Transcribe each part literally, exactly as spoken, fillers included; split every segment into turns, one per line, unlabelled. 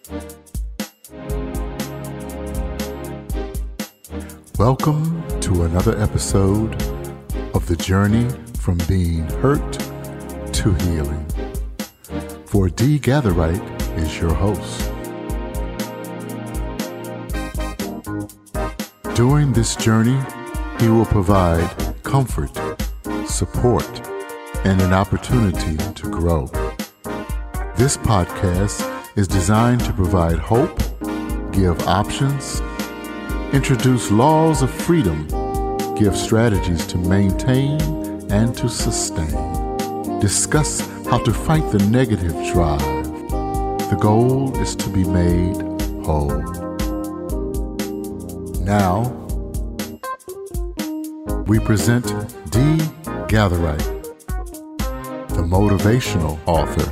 Welcome to another episode of The Journey from Being Hurt to Healing. For D. Gatherite is your host. During this journey, he will provide comfort, support, and an opportunity to grow. This podcast is designed to provide hope, give options, introduce laws of freedom, give strategies to maintain and to sustain, discuss how to fight the negative drive. The goal is to be made whole. Now, we present D. Gatherite, the motivational author.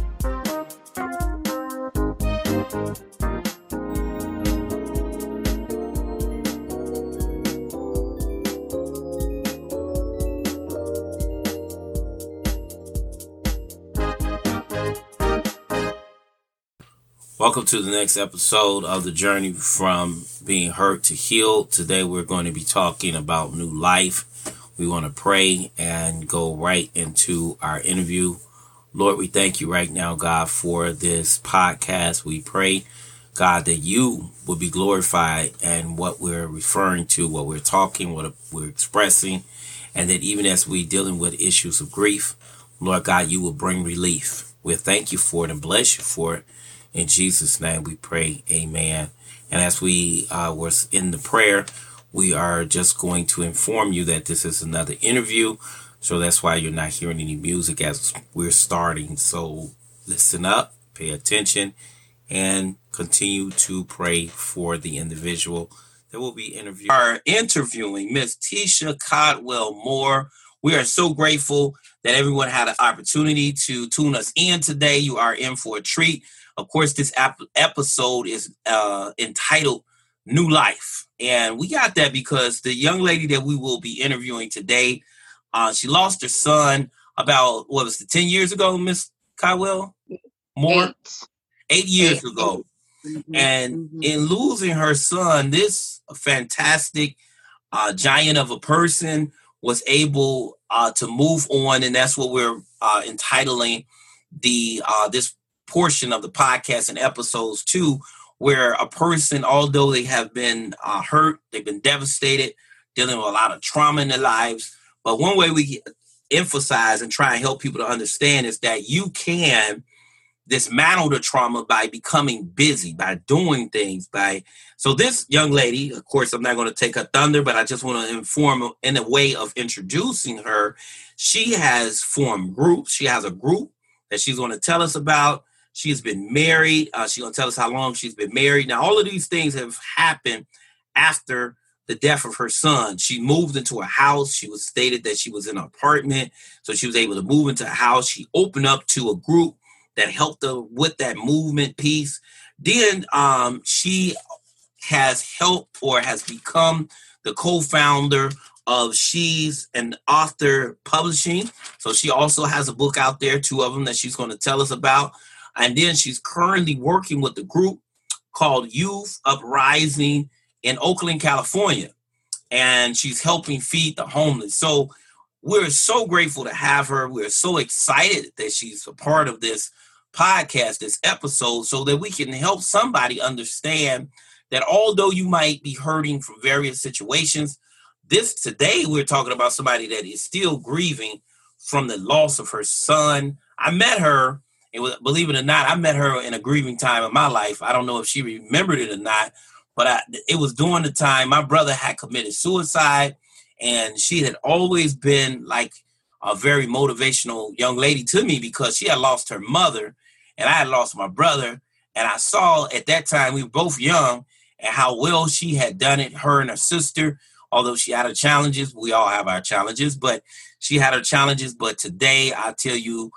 Welcome to the next episode of The Journey from Being Hurt to Heal. Today we're going to be talking about new life. We want to pray and go right into our interview. Lord, we thank you right now, God, for this podcast. We pray, God, that you will be glorified and what we're referring to, what we're talking, what we're expressing, and that even as we're dealing with issues of grief, Lord God, you will bring relief. We thank you for it and bless you for it. In Jesus' name we pray, amen. And as we uh, were in the prayer, we are just going to inform you that this is another interview. So that's why you're not hearing any music as we're starting. So listen up, pay attention, and continue to pray for the individual that will be interviewed. We are interviewing Miss Tisha Caldwell Moore. We are so grateful that everyone had an opportunity to tune us in today. You are in for a treat. Of course, this ap- episode is uh, entitled New Life. And we got that because the young lady that we will be interviewing today, uh, she lost her son about, what was it, ten years ago, Miss Caldwell? More?
Eight,
Eight years
eight.
ago.
Mm-hmm.
And
mm-hmm.
in losing her son, this fantastic uh, giant of a person was able uh, to move on. And that's what we're uh, entitling the uh, this portion of the podcast and episodes too, where a person, although they have been uh, hurt, they've been devastated, dealing with a lot of trauma in their lives. But one way we emphasize and try and help people to understand is that you can dismantle the trauma by becoming busy, by doing things, by, so this young lady, of course, I'm not going to take her thunder, but I just want to inform in a way of introducing her. She has formed groups. She has a group that she's going to tell us about. She's been married. Uh, she's going to tell us how long she's been married. Now, all of these things have happened after the death of her son. She moved into a house. She was stated that she was in an apartment, so she was able to move into a house. She opened up to a group that helped her with that movement piece. Then um, she has helped or has become the co-founder of She's an Author Publishing. So she also has a book out there, two of them that she's going to tell us about. And then she's currently working with a group called Youth Uprising in Oakland, California. And she's helping feed the homeless. So we're so grateful to have her. We're so excited that she's a part of this podcast, this episode, so that we can help somebody understand that although you might be hurting from various situations, this today we're talking about somebody that is still grieving from the loss of her son. I met her. It was, believe it or not, I met her in a grieving time in my life. I don't know if she remembered it or not, but I, it was during the time my brother had committed suicide, and she had always been like a very motivational young lady to me because she had lost her mother and I had lost my brother. And I saw at that time, we were both young, and how well she had done it, her and her sister, although she had her challenges. We all have our challenges, but she had her challenges. But today, I tell you,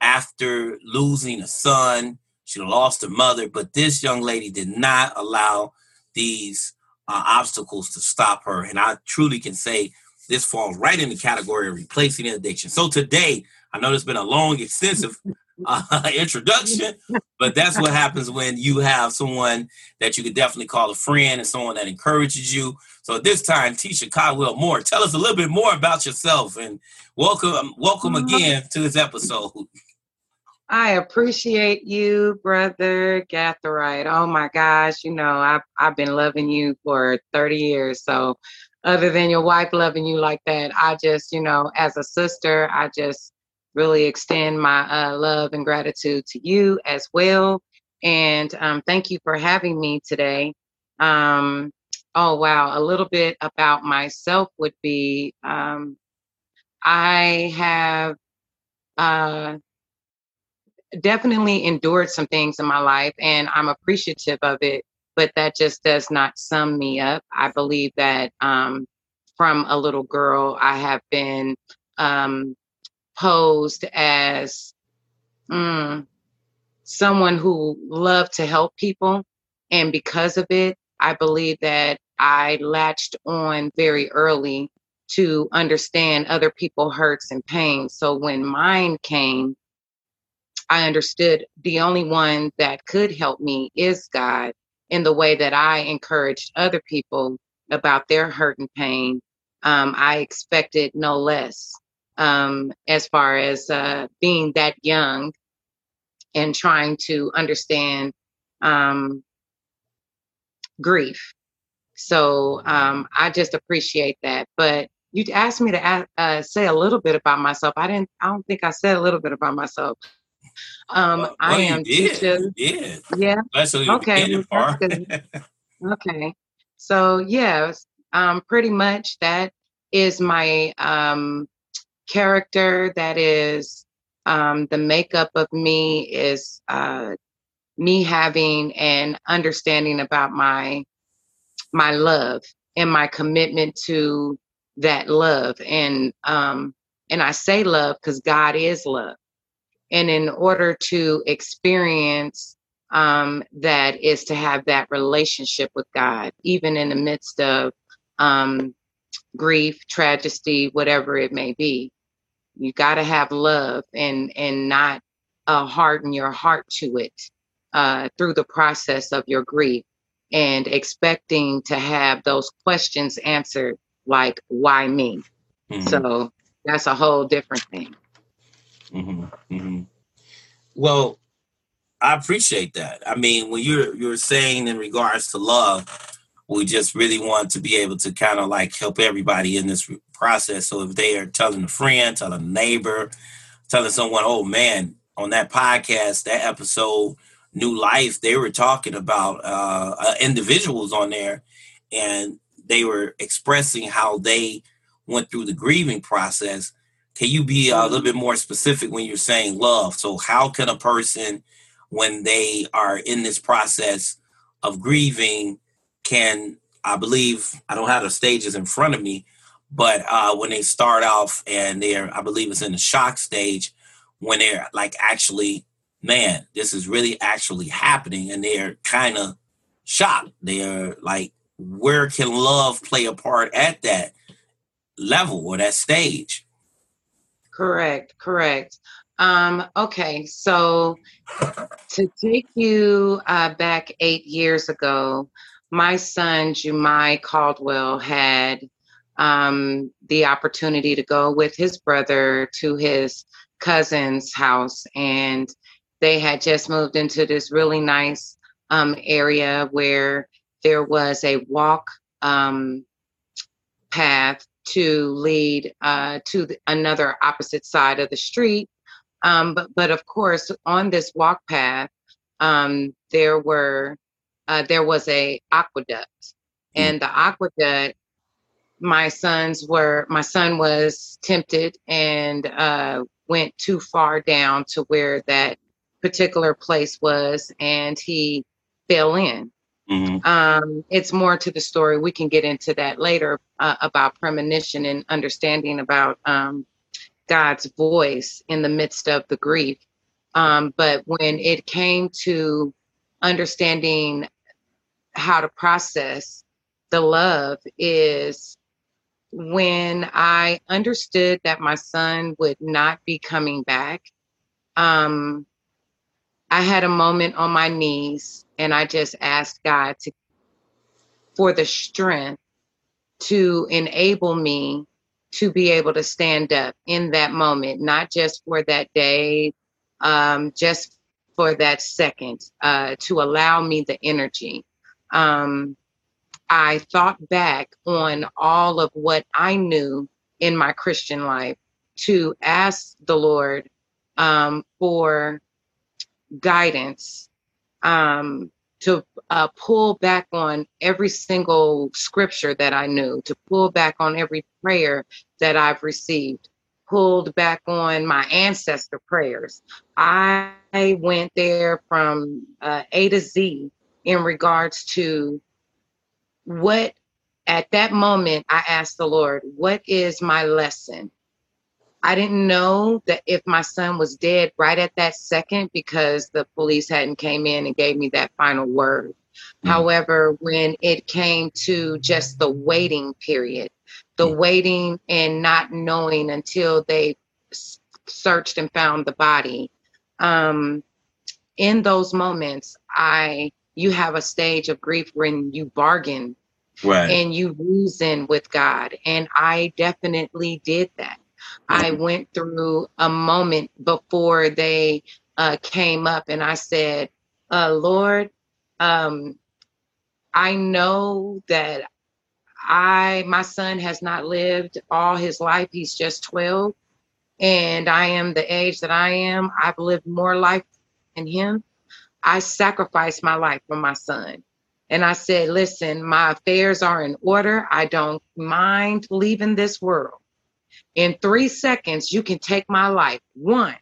after losing a son, she lost her mother, but this young lady did not allow these uh, obstacles to stop her. And I truly can say this falls right in the category of replacing addiction. So today, I know it's been a long, extensive uh, introduction, but that's what happens when you have someone that you could definitely call a friend and someone that encourages you. So at this time, Tisha Caldwell Moore, tell us a little bit more about yourself, and welcome, welcome again to this episode.
I appreciate you, brother Gatherite. Oh my gosh, you know, I've I've been loving you for thirty years. So other than your wife loving you like that, I just, you know, as a sister, I just really extend my uh, love and gratitude to you as well. And um, thank you for having me today. Um, oh wow, a little bit about myself would be um, I have uh, definitely endured some things in my life, and I'm appreciative of it, but that just does not sum me up. I believe that um, from a little girl, I have been um, posed as mm, someone who loved to help people. And because of it, I believe that I latched on very early to understand other people's hurts and pains. So when mine came, I understood the only one that could help me is God, in the way that I encouraged other people about their hurt and pain. Um, I expected no less um, as far as uh, being that young and trying to understand um, grief. So um, I just appreciate that. But you asked me to ask, uh, say a little bit about myself. I didn't. I don't think I said a little bit about myself. Um,
Well,
I
well, you
am
did,
Tisha.
you did,
Yeah.
especially the
Okay.
beginning
Well, that's
part.
good. Okay. So yes, um, pretty much that is my um, character. That is um, the makeup of me is uh, me having an understanding about my my love and my commitment to that love. And um, and I say love because God is love. And in order to experience um, that is to have that relationship with God, even in the midst of um, grief, tragedy, whatever it may be. You got to have love and and not uh, harden your heart to it uh, through the process of your grief, and expecting to have those questions answered, like why me?
Mm-hmm.
So that's a whole different thing.
Mm-hmm. Mm-hmm. Well, I appreciate that. I mean, when you're you're saying in regards to love, we just really want to be able to kind of like help everybody in this process. So if they are telling a friend, telling a neighbor, telling someone, oh man, on that podcast, that episode, New Life, they were talking about uh, uh, individuals on there, and they were expressing how they went through the grieving process. Can you be a little bit more specific when you're saying love? So how can a person, when they are in this process of grieving, can, I believe, I don't have the stages in front of me, but uh, when they start off and they're, I believe it's in the shock stage, when they're like, actually, man, this is really actually happening, and they're kind of shocked. They're like, where can love play a part at that level or that stage?
Correct, correct. Um, okay, so to take you uh, back eight years ago, my son, Jumai Caldwell, had um, the opportunity to go with his brother to his cousin's house. And they had just moved into this really nice um, area where there was a walk um, path to lead uh, to the, another opposite side of the street. Um, but, but of course, on this walk path, um, there were uh, there was a aqueduct, and the aqueduct. My sons were my son was tempted and uh, went too far down to where that particular place was, and he fell in.
Mm-hmm.
Um, it's more to the story. We can get into that later uh, about premonition and understanding about um, God's voice in the midst of the grief. Um, but when it came to understanding how to process the love is when I understood that my son would not be coming back. Um, I had a moment on my knees, and I just asked God to for the strength to enable me to be able to stand up in that moment, not just for that day, um, just for that second, uh, to allow me the energy. Um, I thought back on all of what I knew in my Christian life to ask the Lord um, for guidance, um, to uh, pull back on every single scripture that I knew, to pull back on every prayer that I've received, pulled back on my ancestor prayers. I went there from uh, A to Z in regards to what, at that moment, I asked the Lord, what is my lesson? I didn't know that if my son was dead right at that second because the police hadn't came in and gave me that final word. Mm-hmm. However, when it came to just the waiting period, the mm-hmm. waiting and not knowing until they s- searched and found the body, um, in those moments, I you have a stage of grief when you bargain, right, and you reason with God, and I definitely did that. I went through a moment before they uh, came up, and I said, uh, Lord, um, I know that I, my son has not lived all his life. He's just twelve, and I am the age that I am. I've lived more life than him. I sacrificed my life for my son. And I said, listen, my affairs are in order. I don't mind leaving this world. In three seconds, you can take my life. One,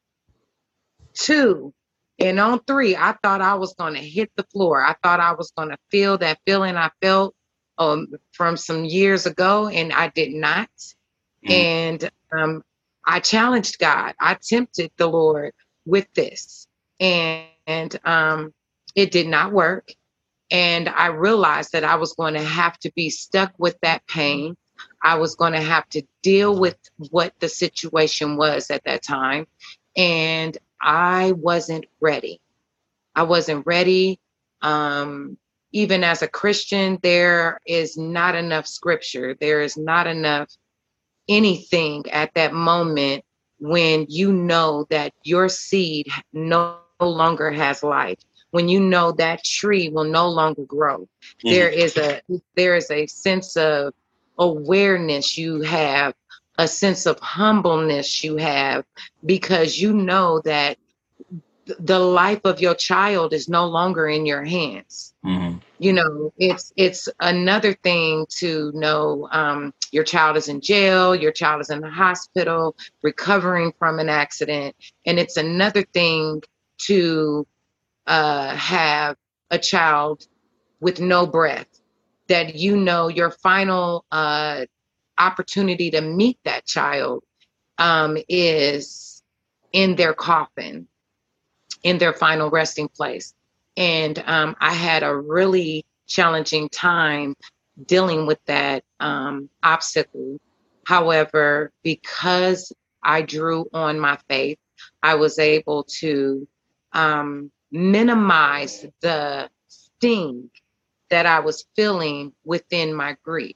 two, and on three, I thought I was going to hit the floor. I thought I was going to feel that feeling I felt um, from some years ago, and I did not. Mm. And um, I challenged God. I tempted the Lord with this, and, and um, it did not work. And I realized that I was going to have to be stuck with that pain. I was going to have to deal with what the situation was at that time. And I wasn't ready. I wasn't ready. Um, even as a Christian, there is not enough scripture. There is not enough anything at that moment when you know that your seed no longer has life. When you know that tree will no longer grow, mm-hmm. there is a there is a sense of awareness you have, a sense of humbleness you have, because you know that the life of your child is no longer in your hands. Mm-hmm. You know, it's it's another thing to know um, your child is in jail, your child is in the hospital, recovering from an accident, and it's another thing to uh, have a child with no breath, that you know your final uh, opportunity to meet that child um, is in their coffin, in their final resting place. And um, I had a really challenging time dealing with that um, obstacle. However, because I drew on my faith, I was able to um, minimize the sting that I was feeling within my grief.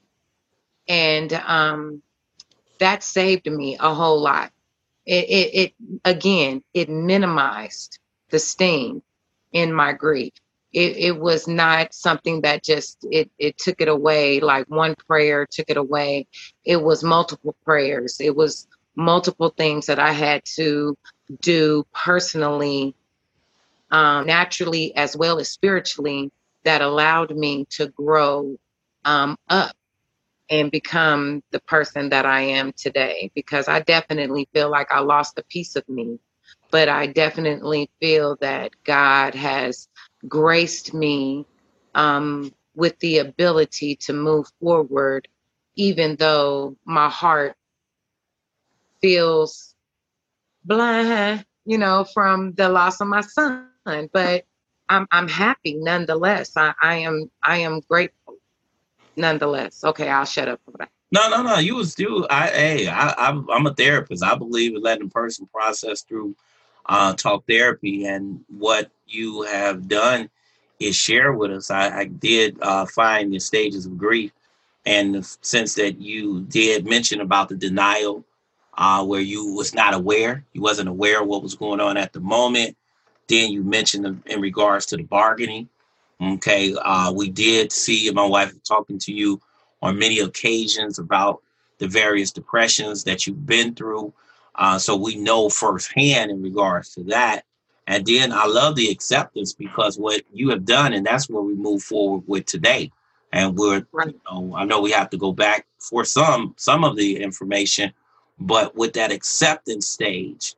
And um, that saved me a whole lot. It, it, it again, it minimized the sting in my grief. It, it was not something that just, it, it took it away, like one prayer took it away. It was multiple prayers. It was multiple things that I had to do personally, um, naturally, as well as spiritually, that allowed me to grow um, up and become the person that I am today. Because I definitely feel like I lost a piece of me, but I definitely feel that God has graced me um, with the ability to move forward, even though my heart feels blind, you know, from the loss of my son. But I'm I'm happy nonetheless. I, I am I am grateful nonetheless. Okay, I'll shut up for that.
No, no, no. You was you. I, hey, I, I'm, I'm a therapist. I believe in letting a person process through uh, talk therapy, and what you have done is share with us. I, I did uh, find the stages of grief, and the sense that you did mention about the denial, uh, where you was not aware, you wasn't aware of what was going on at the moment. Then you mentioned in regards to the bargaining. Okay, uh, we did see my wife talking to you on many occasions about the various depressions that you've been through. Uh, so we know firsthand in regards to that. And then I love the acceptance, because what you have done, and that's where we move forward with today. And we're,
Right.
you know, I know we have to go back for some some of the information, but with that acceptance stage,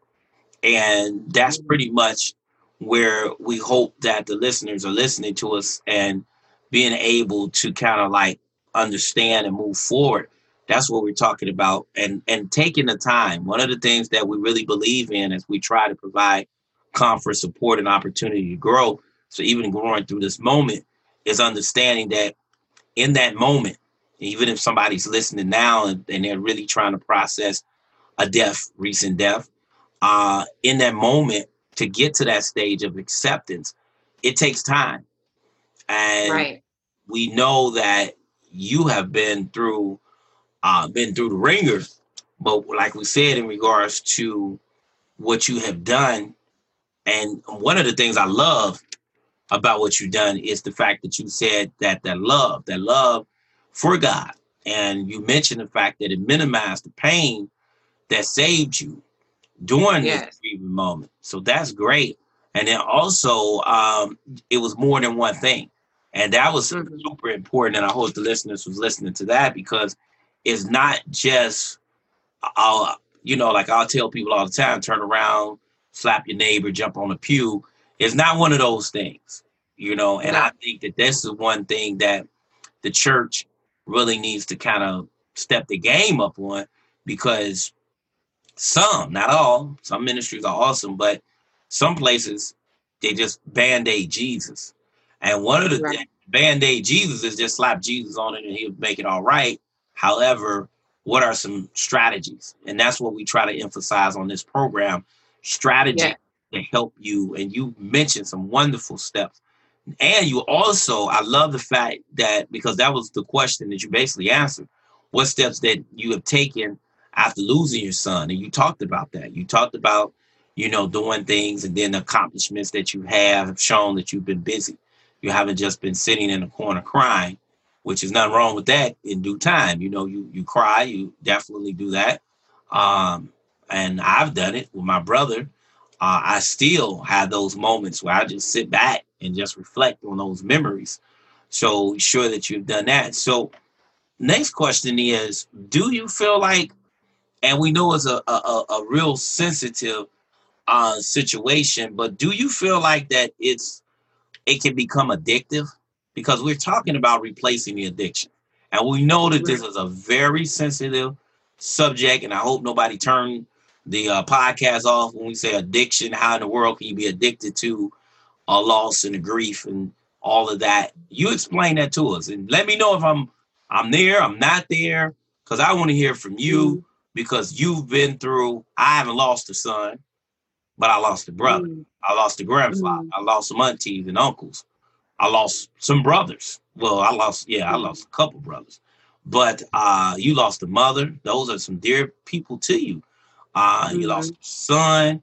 and that's pretty much where we hope that the listeners are listening to us and being able to kind of like understand and move forward. That's what we're talking about. And and taking the time. One of the things that we really believe in as we try to provide comfort, support, and opportunity to grow. So even growing through this moment is understanding that in that moment, even if somebody's listening now and, and they're really trying to process a death, recent death, uh, in that moment, to get to that stage of acceptance, it takes time. And
Right.
we know that you have been through uh, been through the ringer. But like we said, in regards to what you have done, and one of the things I love about what you've done is the fact that you said that that love, that love for God, and you mentioned the fact that it minimized the pain that saved you during this
Yes.
grieving moment. So that's great. And then also, um, it was more than one thing. And that was
Mhm.
super important. And I hope the listeners was listening to that, because it's not just, I'll, you know, like I'll tell people all the time, turn around, slap your neighbor, jump on a pew. It's not one of those things, you know. And
No.
I think that this is one thing that the church really needs to kind of step the game up on, because some, not all, some ministries are awesome, but some places they just band-aid Jesus. And one of the
Right.
things, band-aid Jesus is just slap Jesus on it and he'll make it all right. However, what are some strategies? And that's what we try to emphasize on this program, strategy
Yeah.
to help you. And you mentioned some wonderful steps. And you also, I love the fact that, because that was the question that you basically answered, what steps that you have taken after losing your son. And you talked about that. You talked about, you know, doing things, and then the accomplishments that you have have shown that you've been busy. You haven't just been sitting in a corner crying, which is nothing wrong with that in due time. You know, you, you cry, you definitely do that. Um, and I've done it with my brother. Uh, I still have those moments where I just sit back and just reflect on those memories. So sure that you've done that. So next question is, do you feel like, and we know it's a, a, a a real sensitive uh, situation, but do you feel like that it's it can become addictive? Because we're talking about replacing the addiction. And we know that this
Right.
is a very sensitive subject, and I hope nobody turned the uh, podcast off when we say addiction. How in the world can you be addicted to a loss and a grief and all of that? You explain that to us, and let me know if I'm I'm there, I'm not there, because I want to hear from you,
Mhm.
because you've been through. I haven't lost a son, but I lost a brother.
Mhm.
I lost a grandfather.
Mhm.
I lost some aunties and uncles. I lost some brothers. Well, I lost, yeah, I
Mhm.
lost a couple brothers. But uh, you lost a mother. Those are some dear people to you. Uh, you lost
Mhm.
a son.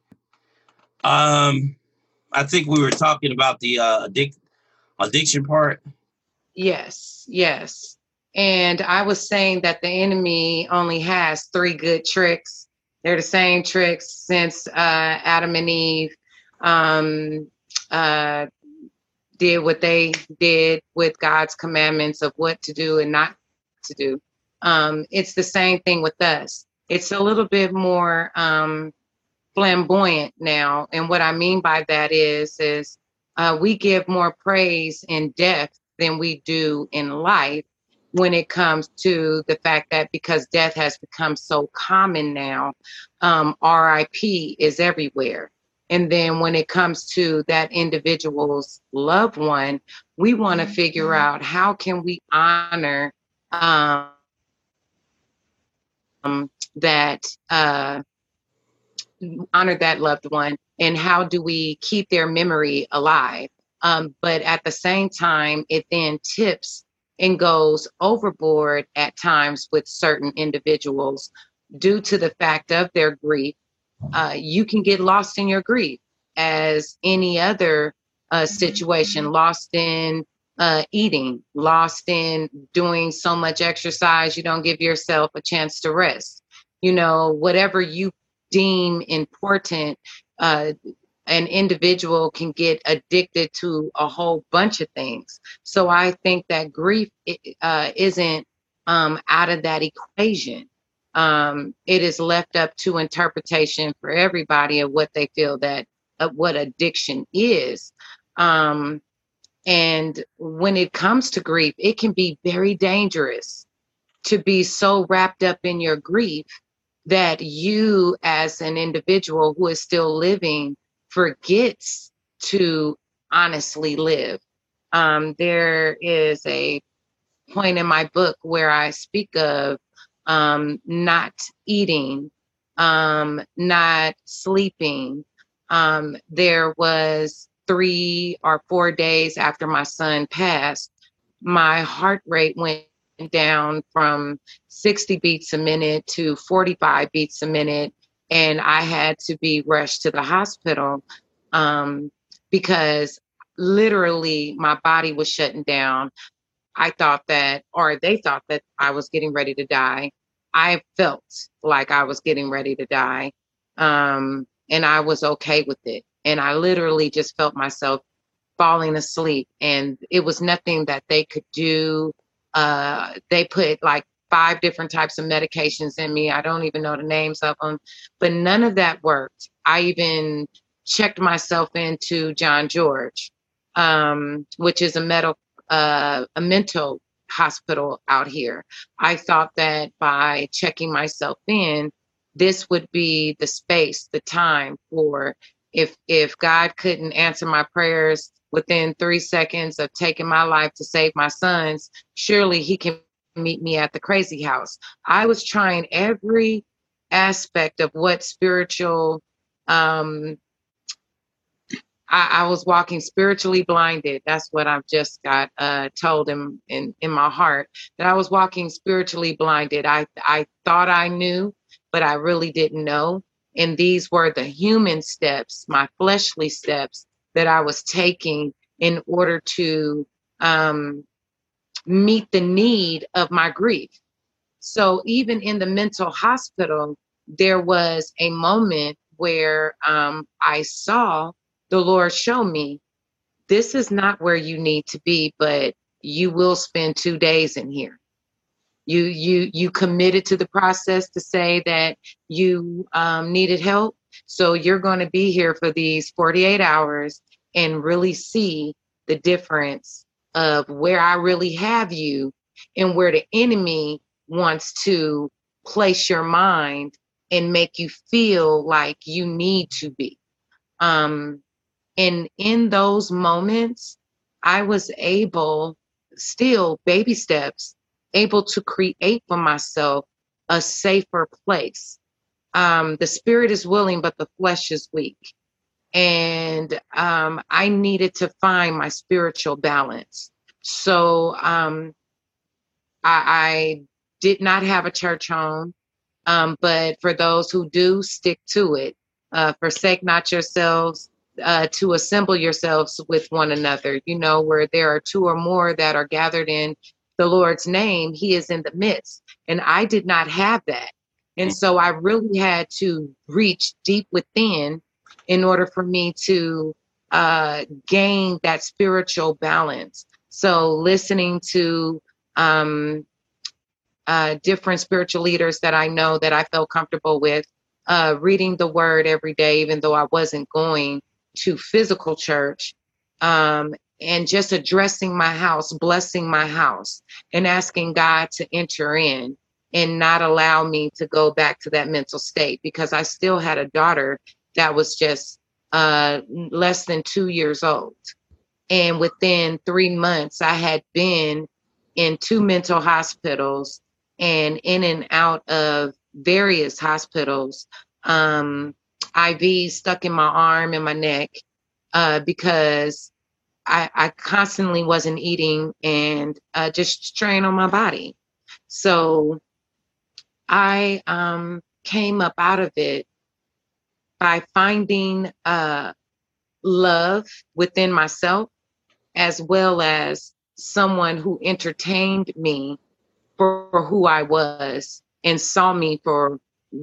Um, I think we were talking about the uh, addic- addiction part.
Yes. Yes. And I was saying that the enemy only has three good tricks. They're the same tricks since uh, Adam and Eve um, uh, did what they did with God's commandments of what to do and not to do. Um, it's the same thing with us. It's a little bit more um, flamboyant now, and what I mean by that is, is uh, we give more praise in death than we do in life. When it comes to the fact that because death has become so common now, um, R I P is everywhere. And then when it comes to that individual's loved one, we want to figure out how can we honor um, that uh, honor that loved one and how do we keep their memory alive? Um, but at the same time, it then tips and goes overboard at times with certain individuals due to the fact of their grief. Uh, you can get lost in your grief as any other uh, situation, lost in uh, eating, lost in doing so much exercise, you don't give yourself a chance to rest. You know, whatever you deem important, uh, an individual can get addicted to a whole bunch of things. So I think that grief uh, isn't um, out of that equation. Um, it is left up to interpretation for everybody of what they feel that of what addiction is. Um, and when it comes to grief, it can be very dangerous to be so wrapped up in your grief that you, as an individual who is still living, forgets to honestly live. Um, there is a point in my book where I speak of um, not eating, um, not sleeping. Um, there was three or four days after my son passed, my heart rate went down from sixty beats a minute to forty-five beats a minute. And I had to be rushed to the hospital um, because literally my body was shutting down. I thought that, or they thought that I was getting ready to die. I felt like I was getting ready to die. Um, and I was okay with it. And I literally just felt myself falling asleep. And it was nothing that they could do. Uh, they put like five different types of medications in me. I don't even know the names of them, but none of that worked. I even checked myself into John George, um, which is a medical Uh, a mental hospital out here. I thought that by checking myself in, this would be the space, the time for if if God couldn't answer my prayers within three seconds of taking my life to save my sons, surely he can meet me at the crazy house. I was trying every aspect of what spiritual um I, I was walking spiritually blinded. That's what I've just got uh, told in, in, in my heart, that I was walking spiritually blinded. I, I thought I knew, but I really didn't know. And these were the human steps, my fleshly steps that I was taking in order to um, meet the need of my grief. So even in the mental hospital, there was a moment where um, I saw the Lord show me, this is not where you need to be, but you will spend two days in here. You you you committed to the process to say that you um, needed help. So you're going to be here for these forty-eight hours and really see the difference of where I really have you and where the enemy wants to place your mind and make you feel like you need to be. Um, And in those moments, I was able, still baby steps, able to create for myself a safer place. Um, the spirit is willing, but the flesh is weak. And um, I needed to find my spiritual balance. So um, I, I did not have a church home. Um, but for those who do, stick to it. Uh, forsake not yourselves. Uh, to assemble yourselves with one another, you know, where there are two or more that are gathered in the Lord's name, he is in the midst. And I did not have that. And so I really had to reach deep within in order for me to uh, gain that spiritual balance. So listening to um, uh, different spiritual leaders that I know that I felt comfortable with, uh, reading the word every day, even though I wasn't going to physical church, um, and just addressing my house, blessing my house, and asking God to enter in and not allow me to go back to that mental state, because I still had a daughter that was just uh, less than two years old. And within three months, I had been in two mental hospitals and in and out of various hospitals, um, I V stuck in my arm and my neck uh, because I, I constantly wasn't eating and uh, just strain on my body. So I um, came up out of it by finding uh, love within myself, as well as someone who entertained me for, for who I was and saw me for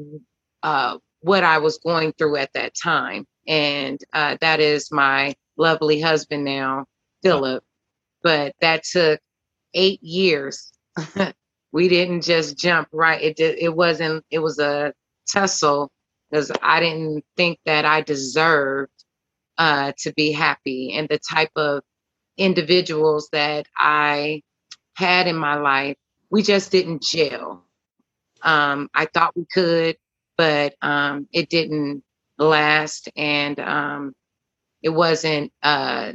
uh, what I was going through at that time. And uh, that is my lovely husband now, Philip. But that took eight years. We didn't just jump right. It did, it wasn't, it was a tussle because I didn't think that I deserved uh, to be happy. And the type of individuals that I had in my life, we just didn't gel. Um, I thought we could, but um, it didn't last. And um, it wasn't uh,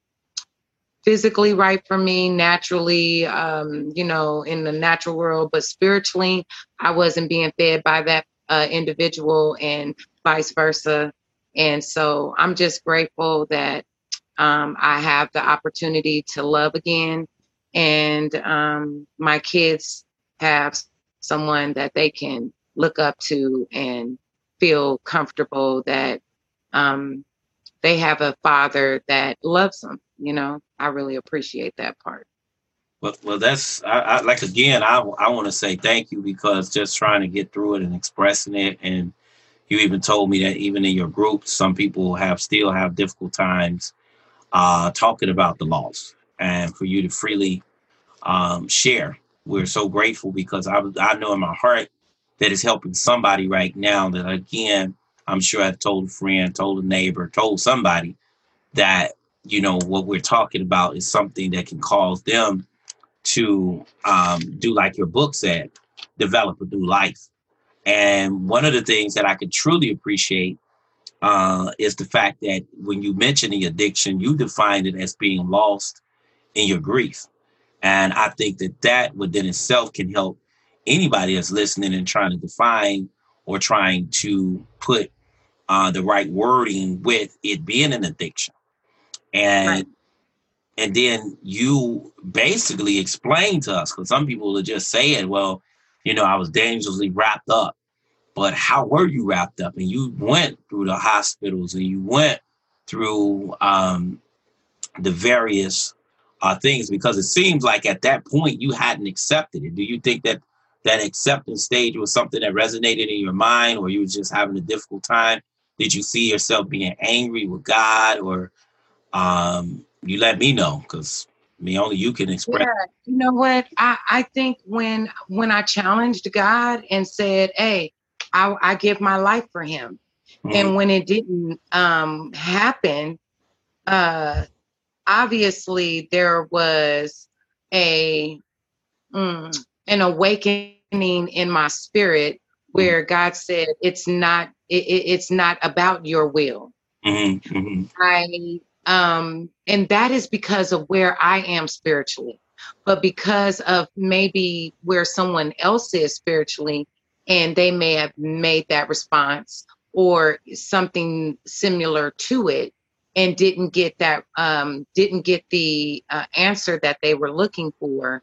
physically right for me, naturally, um, you know, in the natural world, but spiritually, I wasn't being fed by that uh, individual and vice versa. And so I'm just grateful that um, I have the opportunity to love again. And um, my kids have someone that they can look up to and feel comfortable that um, they have a father that loves them. You know, I really appreciate that part.
Well, well, that's I, I like again. I I want to say thank you because just trying to get through it and expressing it, and you even told me that even in your group, some people have still have difficult times uh, talking about the loss, and for you to freely um, share, we're so grateful because I I know in my heart that it's helping somebody right now. That again, I'm sure I've told a friend, told a neighbor, told somebody that you know what we're talking about is something that can cause them to um, do like your book said, develop a new life. And one of the things that I could truly appreciate uh, is the fact that when you mention the addiction, you defined it as being lost in your grief. And I think that that within itself can help anybody that's listening and trying to define or trying to put uh, the right wording with it being an addiction. And
Right.
And then you basically explain to us, because some people will just say it, well, you know, I was dangerously wrapped up. But how were you wrapped up? And you went through the hospitals and you went through um, the various uh, things, because it seems like at that point you hadn't accepted it. Do you think that that acceptance stage was something that resonated in your mind, or you were just having a difficult time? Did you see yourself being angry with God, or um, you let me know, because I mean, only you can express.
Yeah, you know what? I, I think when when I challenged God and said, "Hey, I, I give my life for Him,"
Mhm.
and when it didn't um, happen, uh, obviously there was a mm, an awakening in my spirit where God said, "It's not it, it- it's not about your will."
Mhm, mhm,
I um and that is because of where I am spiritually. But because of maybe where someone else is spiritually and they may have made that response or something similar to it and didn't get that um didn't get the uh, answer that they were looking for,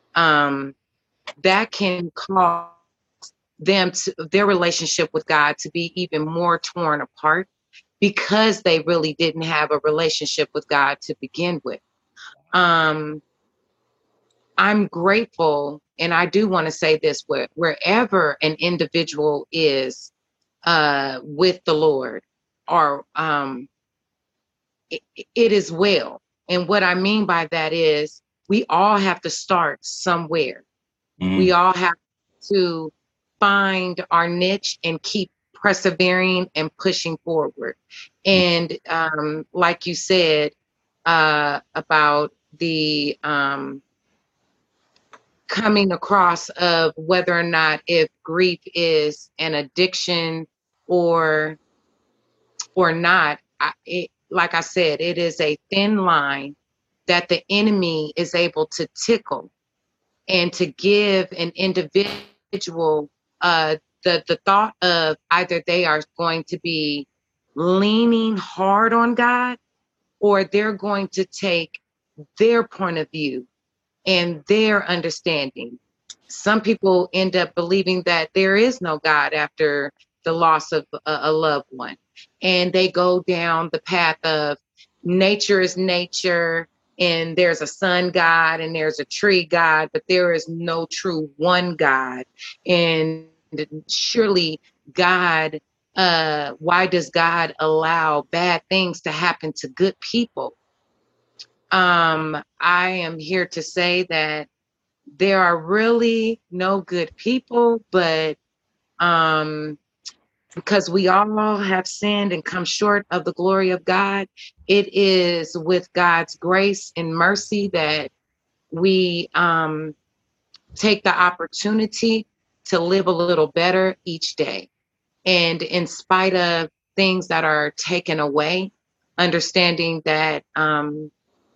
um that can cause them to their relationship with God to be even more torn apart because they really didn't have a relationship with God to begin with. Um, I'm grateful, and I do want to say this: where, wherever an individual is uh, with the Lord, or um, it, it is well. And what I mean by that is, we all have to start somewhere. We
mhm.
all have to find our niche and keep persevering and pushing forward. And um, like you said uh, about the um, coming across of whether or not if grief is an addiction or or not, I, it, like I said, it is a thin line that the enemy is able to tickle and to give an individual uh, the the thought of either they are going to be leaning hard on God, or they're going to take their point of view and their understanding. Some people end up believing that there is no God after the loss of a, a loved one, and they go down the path of nature is nature, and there's a sun God and there's a tree God, but there is no true one God. And surely God, uh, why does God allow bad things to happen to good people? Um, I am here to say that there are really no good people, but um, because we all have sinned and come short of the glory of God, it is with God's grace and mercy that we um, take the opportunity to live a little better each day. And in spite of things that are taken away, understanding that um,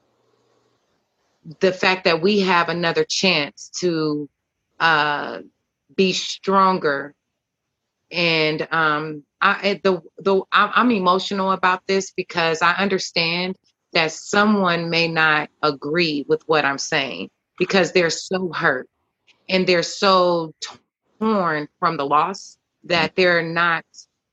the fact that we have another chance to uh, be stronger. And um, I, the the I'm emotional about this because I understand that someone may not agree with what I'm saying because they're so hurt and they're so torn from the loss that they're not.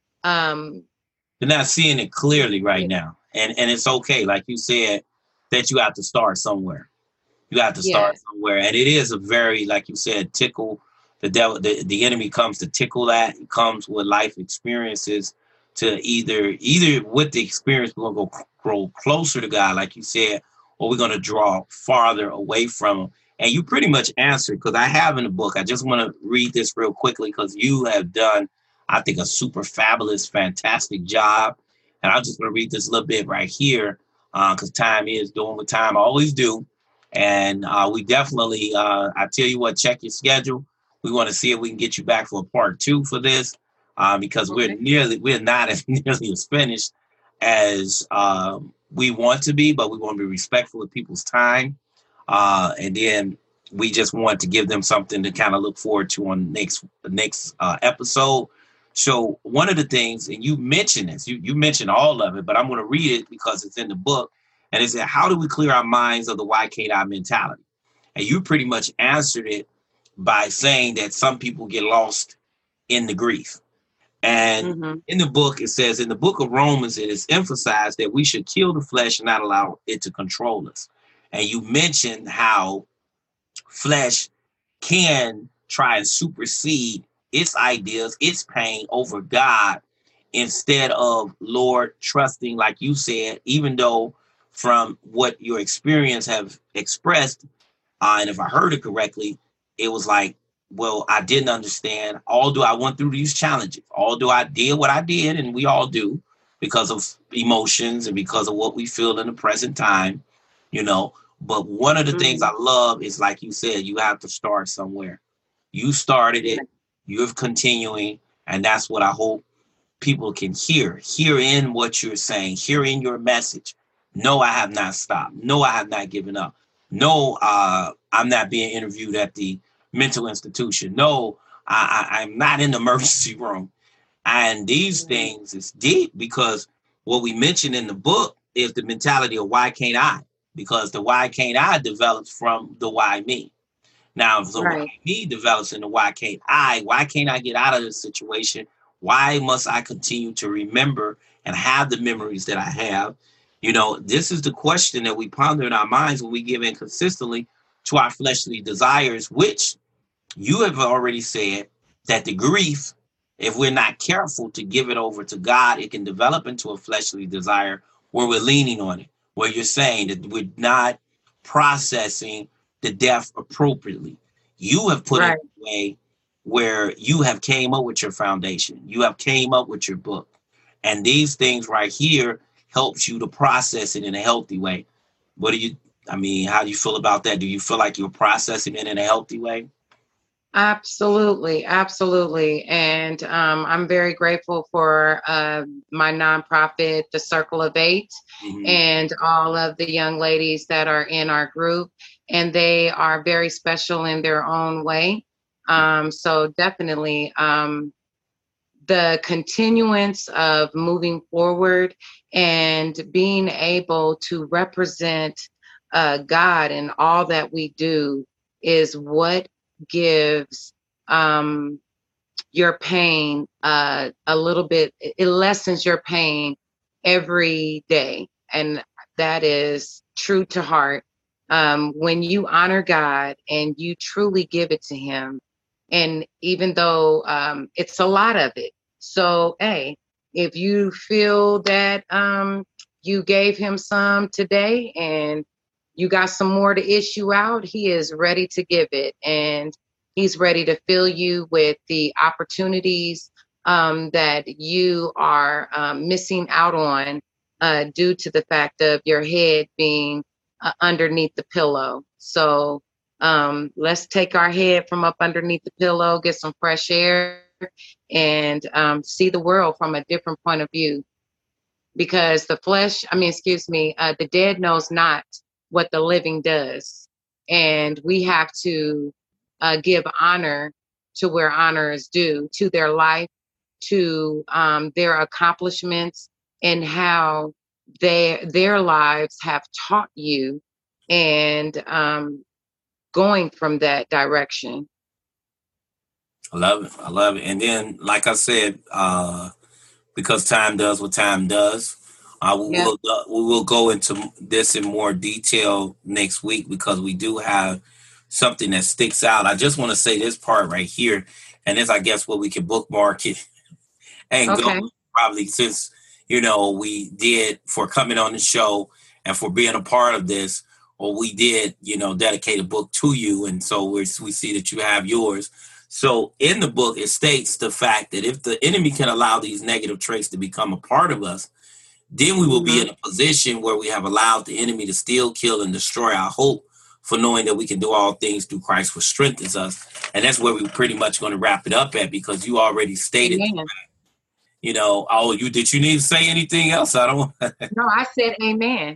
Um,
They're not seeing it clearly right now, and and it's okay, like you said, that you have to start somewhere. You have to start
yes.
somewhere, and it is a very, like you said, tickle. The devil, the, the enemy comes to tickle that. It comes with life experiences to either either with the experience we're gonna go grow closer to God, like you said, or we're gonna draw farther away from Him. And you pretty much answered, because I have in the book. I just want to read this real quickly because you have done, I think, a super fabulous, fantastic job. And I'm just going to read this a little bit right here because uh, time is doing what time I always do. And uh, we definitely, uh, I tell you what, check your schedule. We want to see if we can get you back for a part two for this uh, because okay. we're nearly, we're not as nearly as finished as um, we want to be, but we want to be respectful of people's time. Uh, and then we just want to give them something to kind of look forward to on next next uh, episode. So one of the things, and you mentioned this, you, you mentioned all of it, but I'm going to read it because it's in the book. And it said, how do we clear our minds of the why can't I mentality? And you pretty much answered it by saying that some people get lost in the grief. And mm-hmm. in the book, it says, in the book of Romans, it is emphasized that we should kill the flesh and not allow it to control us. And you mentioned how flesh can try and supersede its ideas, its pain over God, instead of, Lord, trusting, like you said, even though from what your experience have expressed, uh, and if I heard it correctly, it was like, well, I didn't understand. Although I went through these challenges, although I did what I did, and we all do, because of emotions and because of what we feel in the present time, you know. But one of the mm-hmm. things I love is, like you said, you have to start somewhere. You started it, you're continuing, and that's what I hope people can hear. Hear in what you're saying, hear in your message. No, I have not stopped. No, I have not given up. No, uh, I'm not being interviewed at the mental institution. No, I, I, I'm not in the emergency room. And these mm-hmm. things is deep because what we mentioned in the book is the mentality of why can't I? Because the why can't I develops from the why me. Now, if the right. why me develops in the why can't I, why can't I get out of this situation? Why must I continue to remember and have the memories that I have? You know, this is the question that we ponder in our minds when we give in consistently to our fleshly desires, which you have already said that the grief, if we're not careful to give it over to God, it can develop into a fleshly desire where we're leaning on it, where you're saying that we're not processing the death appropriately. You have put right. it in a way where you have came up with your foundation. You have came up with your book. And these things right here helps you to process it in a healthy way. What do you, I mean, how do you feel about that? Do you feel like you're processing it in a healthy way?
Absolutely. Absolutely. And um, I'm very grateful for uh, my nonprofit, The Circle of Eight, mm-hmm. and all of the young ladies that are in our group. And they are very special in their own way. Um, so definitely, um, the continuance of moving forward and being able to represent uh, God in all that we do is what gives um, your pain uh, a little bit, it lessens your pain every day. And that is true to heart. Um, when you honor God and you truly give it to him, and even though um, it's a lot of it. So, hey, if you feel that um, you gave him some today and you got some more to issue out, he is ready to give it. And he's ready to fill you with the opportunities um, that you are um, missing out on uh, due to the fact of your head being uh, underneath the pillow. So um, let's take our head from up underneath the pillow, get some fresh air, and um, see the world from a different point of view. Because the flesh, I mean, excuse me, uh, the dead knows not what the living does. And we have to uh, give honor to where honor is due, to their life, to um, their accomplishments, and how they, their lives have taught you, and um, going from that direction.
I love it. I love it. And then, like I said, uh, because time does what time does, uh, we
Yeah.
will uh, we will go into this in more detail next week because we do have something that sticks out. I just want to say this part right here, and this, I guess, what we can bookmark it and
Okay.
go probably since, you know, we did for coming on the show and for being a part of this, or we did, you know, dedicate a book to you. And so we we see that you have yours. So in the book, it states the fact that if the enemy can allow these negative traits to become a part of us, then we will
Mm-hmm.
be in a position where we have allowed the enemy to steal, kill, and destroy our hope for knowing that we can do all things through Christ, which strengthens us. And that's where we're pretty much going to wrap it up at, because you already stated,
Amen.
you know, oh, you did you need to say anything else? I don't.
No, I said amen.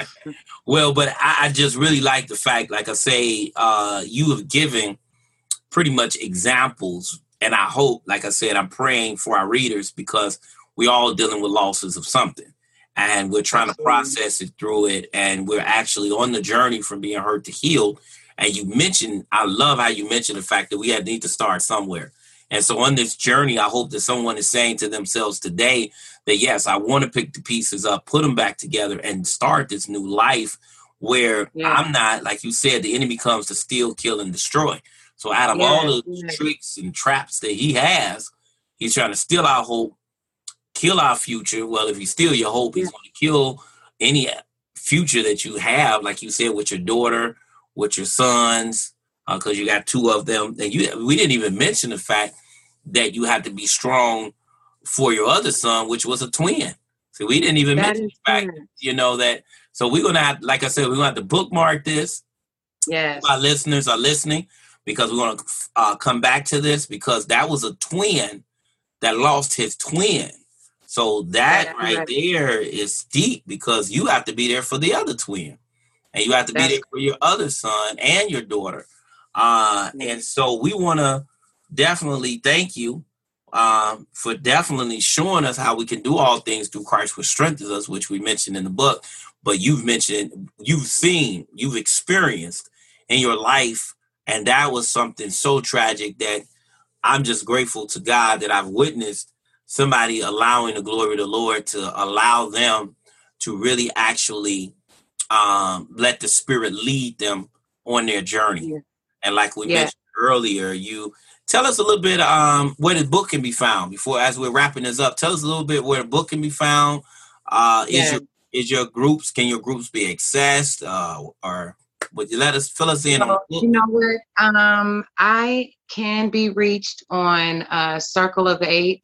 Well, but I, I just really like the fact, like I say, uh, you have given pretty much examples. And I hope, like I said, I'm praying for our readers because we all dealing with losses of something. And we're trying
Absolutely.
to process it through it. And we're actually on the journey from being hurt to healed. And you mentioned, I love how you mentioned the fact that we had need to start somewhere. And so on this journey, I hope that someone is saying to themselves today that, yes, I want to pick the pieces up, put them back together, and start this new life where
Yeah.
I'm not, like you said, the enemy comes to steal, kill, and destroy. So out of
Yeah,
all the
yeah.
tricks and traps that he has, he's trying to steal our hope, kill our future. Well, if he steal your hope, he's
Yeah.
going to kill any future that you have, like you said, with your daughter, with your sons, because uh, you got two of them. And you, we didn't even mention the fact that you had to be strong for your other son, which was a twin. So we didn't even
That
mention
is
the fact,
true.
you know, that. So we're going to have, like I said, we're going to have to bookmark this.
Yes.
My listeners are listening because we're going to uh, come back to this, because that was a twin that lost his twin. So that
That's
right
right.
there is deep, because you have to be there for the other twin, and you have to be
That's
there for your other son and your daughter. Uh,
Yeah.
and so we want to definitely thank you um, for definitely showing us how we can do all things through Christ, which strengthens us, which we mentioned in the book. But you've mentioned, you've seen, you've experienced in your life. And that was something so tragic that I'm just grateful to God that I've witnessed somebody allowing the glory of the Lord to allow them to really actually um, let the Spirit lead them on their journey.
Yeah.
And like we
Yeah.
mentioned earlier, you tell us a little bit um, where the book can be found before, as we're wrapping this up. Tell us a little bit where the book can be found. Uh, is
Yeah.
your is your groups, can your groups be accessed, uh, or would you let us fill us in on
So,
the
you
book?
know what? Um, I can be reached on uh, Circle of Eight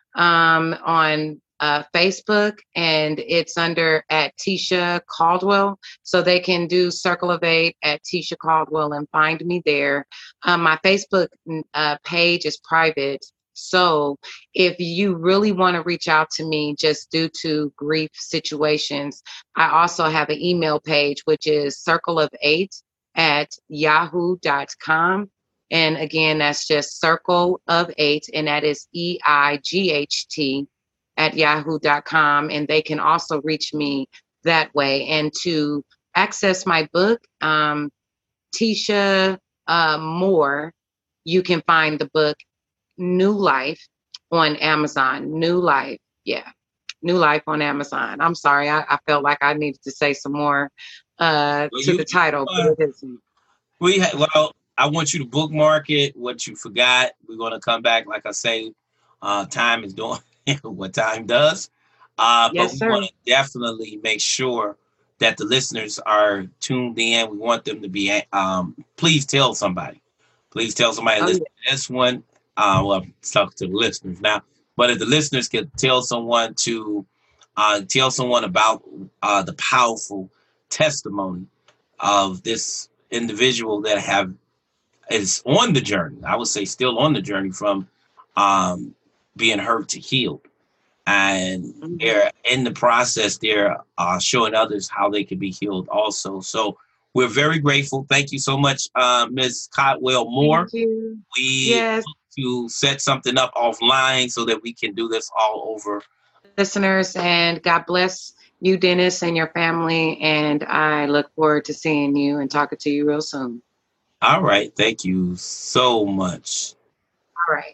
um, on uh, Facebook, and it's under at Tisha Caldwell. So they can do Circle of Eight at Tisha Caldwell and find me there. Um, my Facebook uh, page is private. So if you really want to reach out to me just due to grief situations, I also have an email page, which is circle of eight at yahoo dot com. And again, that's just Circle of Eight, and that is E I G H T at yahoo dot com. And they can also reach me that way. And to access my book, um, Tisha uh, Moore, you can find the book New Life on Amazon. New Life. Yeah. New Life on Amazon. I'm sorry. I, I felt like I needed to say some more uh, well, to you, the title. Uh, but it isn't.
We ha- well, I want you to bookmark it. What you forgot, we're going to come back. Like I say, uh, time is doing what time does. Uh,
yes,
but we
sir.
want to definitely make sure that the listeners are tuned in. We want them to be, um, please tell somebody. Please tell somebody, oh, listen yeah. to this one. Uh, well, I'm talking to the listeners now. But if the listeners can tell someone to uh, tell someone about uh, the powerful testimony of this individual that have is on the journey, I would say still on the journey from um, being hurt to healed. And mm-hmm. they're in the process, they're uh, showing others how they can be healed also. So we're very grateful. Thank you so much, uh, Miz Cotwell Moore.
Thank you.
We
yes.
to set something up offline so that we can do this all over.
Listeners, and God bless you, Dennis, and your family. And I look forward to seeing you and talking to you real soon.
All right. Thank you so much.
All right.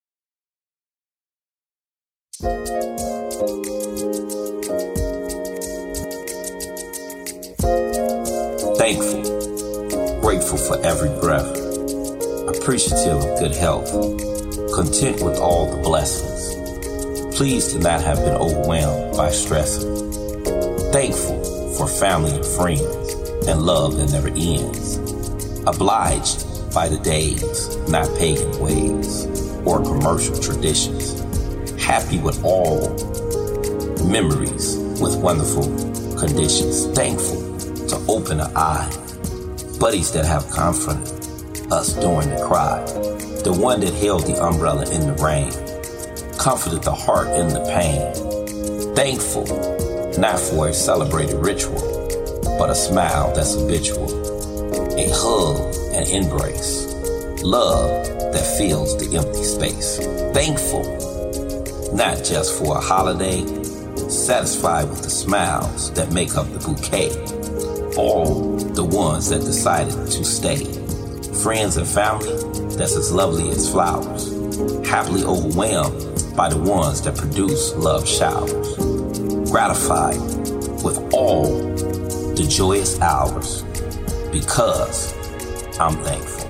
Thankful, grateful for every breath, appreciative of good health, content with all the blessings, pleased to not have been overwhelmed by stressing, thankful for family and friends and love that never ends, obliged by the days, not pagan ways or commercial traditions, happy with all memories with wonderful conditions, thankful to open an eye, buddies that have comforted us during the cry, the one that held the umbrella in the rain, comforted the heart in the pain, thankful not for a celebrated ritual, but a smile that's habitual, a hug and embrace, love that fills the empty space, thankful not just for a holiday, satisfied with the smiles that make up the bouquet, all the ones that decided to stay, friends and family that's as lovely as flowers, happily overwhelmed by the ones that produce love showers, gratified with all the joyous hours because I'm thankful.